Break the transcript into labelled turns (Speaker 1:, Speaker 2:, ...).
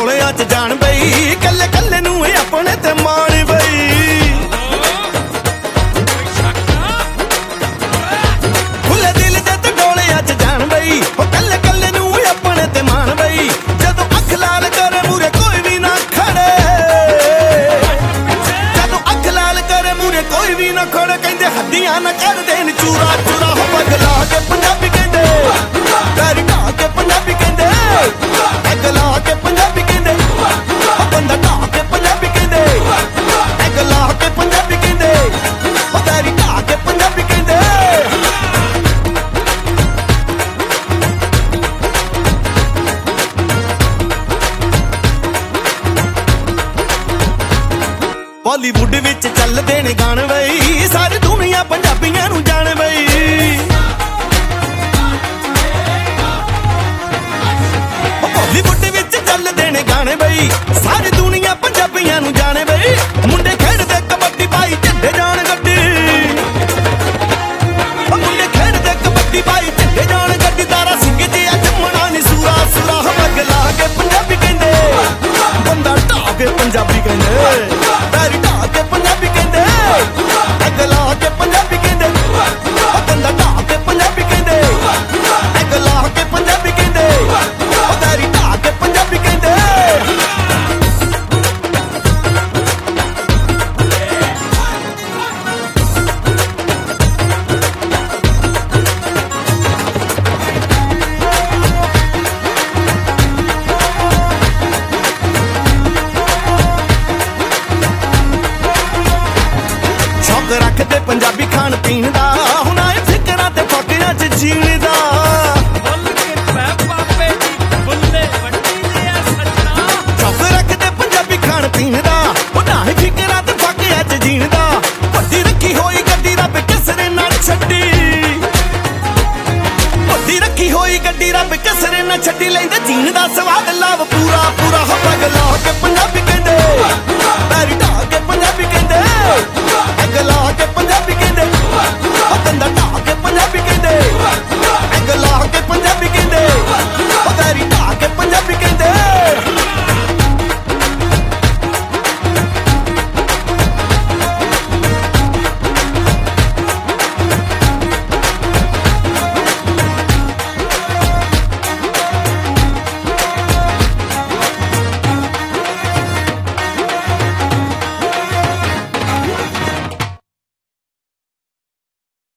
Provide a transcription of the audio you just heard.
Speaker 1: ਡੋਲਿਆਂ 'ਚ ਜਾਣ ਬਈ ਕੱਲੇ ਕੱਲੇ ਨੂੰ ਆਪਣੇ ਤੇ ਮਾਣ ਬਈ ਖੁੱਲੇ ਦਿਲ ਦੇ ਤੇ ਡੋਲਿਆਂ 'ਚ ਜਾਣ ਬਈ ਉਹ ਕੱਲੇ ਕੱਲੇ ਨੂੰ ਆਪਣੇ ਤੇ ਮਾਣ ਬਈ ਜਦੋਂ ਅੱਖ ਲਾਲ ਕਰੇ ਮੂਰੇ ਕੋਈ ਵੀ ਨਾ ਖੜੇ ਜਦੋਂ ਅੱਖ ਲਾਲ ਕਰੇ ਮੂਰੇ ਕੋਈ ਵੀ ਨਾ ਖੜੇ ਕਹਿੰਦੇ ਹੱਡੀਆਂ ਨਾ ਕਰ ਦੇਣ ਚੂਰਾ ਚੂਰਾ ਹੋ ਪਗਲਾ ਕੇ ਪੰਜਾਬੀ ਕਹਿੰਦੇ ਪੈਰ ਢਾ ਕੇ ਪੰਜਾਬੀ ਕਹਿੰਦੇ ਅਗਲਾ ਕੇ ਪੰਜਾਬੀ ਕਹਿੰਦੇ ਉਹ ਬੰਦਾ ਢਾ ਕੇ ਪੰਜਾਬੀ ਕਹਿੰਦੇ ਅਗਲਾ ਕੇ ਪੰਜਾਬੀ ਕਹਿੰਦੇ ਉਹ ਪੈਰ ਢਾ ਕੇ ਪੰਜਾਬੀ ਕਹਿੰਦੇ ਬਾਲੀਵੁੱਡ ਵਿੱਚ ਚੱਲਦੇ ਨੇ ਗਾਣੇ ਬਈ ਸਾਰੀ ਦੁਨੀਆ ਪੰਜਾਬੀਆਂ ਨੂੰ ਜਾਣੇ ਬਈ ਬਾਲੀਵੁੱਡ ਵਿੱਚ ਚੱਲਦੇ ਨੇ ਗਾਣੇ ਬਈ ਸਾਰੀ ਦੁਨੀਆ ਪੰਜਾਬੀਆਂ ਨੂੰ ਜਾਣੇ ਬਈ ਮੁੰਡੇ ਖੇਡਦੇ ਕਬੱਡੀ ਪਾਈ ਝੰਡੇ ਜਾਣ ਗੱਡੀ ਮੁੰਡੇ ਖੇਡਦੇ ਕਬੱਡੀ ਪਾਈ ਝੰਡੇ ਜਾਣ ਗੱਡੀ ਤਾਰਾ ਸਿੰਘ ਜੀ ਆ ਜੰਮਣਾ ਨੀ ਸੂਰਾ ਸੂਰਾ ਹਵਗ ਲਾ ਕੇ ਪੰਜਾਬੀ ਕਹਿੰਦੇ ਬੰਦਾ ਢਾ ਕੇ ਪੰਜਾਬੀ ਕਹਿੰਦੇ ਪੈਰ ਢਾ ਕੇ ਪੰਜਾਬੀ ਕਹਿੰਦੇ ਅਗਲਾ ਕੇ ਪੰਜਾਬੀ ਕਹਿੰਦੇ ਬੰਦਾ ਢਾ ਕੇ ਪੰਜਾਬੀ ਕਹਿੰਦੇ ਅਗਲਾ ਕੇ ਪੰਜਾਬੀ ਕਹਿੰਦੇ ਪੈਰ ਢਾ ਕੇ ਪੰਜਾਬੀ ਕਹਿੰਦੇ ਸ਼ੌਕ ਰੱਖਦੇ ਪੰਜਾਬੀ ਖਾਣ ਪੀਣ ਦਾ ਹੁਣ ਆਏ ਫਿਕਰਾਂ ਤੇ ਫਾਕਿਆਂ 'ਚ ਜੀਣ ਦਾ ਸ਼ੌਕ ਰੱਖਦੇ ਪੰਜਾਬੀ ਖਾਣ ਪੀਣ ਦਾ ਹੁਣ ਆਏ ਫਿਕਰਾਂ ਤੇ ਫਾਕਿਆਂ 'ਚ ਜੀਣ ਦਾ ਵੱਡੀ ਰੱਖੀ ਹੋਈ ਗੱਡੀ ਰੱਬ ਕਿਸੇ ਨਾ ਛੱਡੀ ਵੱਡੀ ਰੱਖੀ ਹੋਈ ਗੱਡੀ ਰੱਬ ਕਿਸੇ ਨਾ ਛੱਡੀ ਲੈਂਦੇ ਜੀਣ ਦਾ ਸਵਾਦ ਲਾਭ ਪੂਰਾ ਪੂਰਾ ਹੱਬ ਲਾ ਕੇ ਪੰਜਾਬੀ ਕਹਿੰਦੇ ਪੈਰ ਢਾ ਕੇ ਪੰਜਾਬੀ ਕਹਿੰਦੇ ਅਗਲਾ ਕੇ ਪੰਜਾਬੀ ਕਹਿੰਦੇ ਬੰਦਾ ਢਾ ਕੇ ਪੰਜਾਬੀ ਕਹਿੰਦੇ